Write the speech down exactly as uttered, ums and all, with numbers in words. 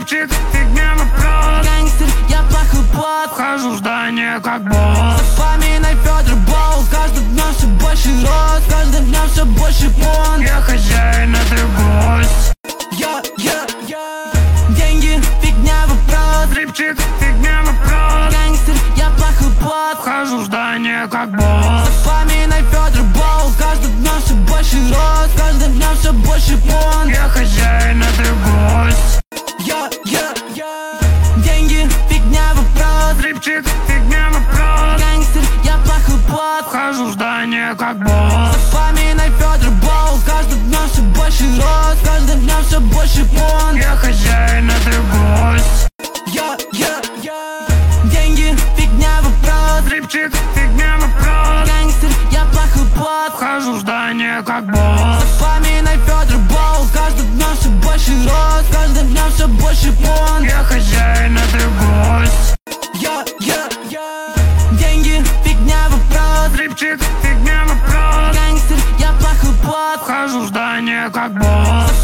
Рыбчик, фигня вопрос. Гангстер, я плохой плод. Вхожу в здание как босс. С вами на Федор Боу. Каждым днем все больше рост, каждым днем все больше пон. Я хозяин, а ты гость. Я, я, я. Деньги, фигня вопрос. Рыбчик, фигня вопрос. Гангстер, я плохой плод. Вхожу в здание как босс. С вами на Федор Боу. Каждым днем все больше рост, каждым днем все больше пон. Я хозяин, а ты гость. Я, я, я. Деньги, фигня вопрос. Рыбчик, фигня вопрос. Гангстер, я плохой плод. Вхожу в здание как босс. С вами на Федор Боу. Каждым днем все больше рост, каждым днем все больше пон. Я хозяин, а ты гость. Я, я, я. Деньги, фигня вопрос. Рыбчик, фигня вопрос. Гангстер, я плохой плод. Вхожу в здание как босс. С вами на Федор Боу. Каждым днем все больше рост, каждым днем все больше пон. Я хозяин, а ты гость. Я, я, я. Деньги, фигня вопрос. Рыбчик, фигня вопрос. Гангстер, я плохой плод. Вхожу в здание как босс.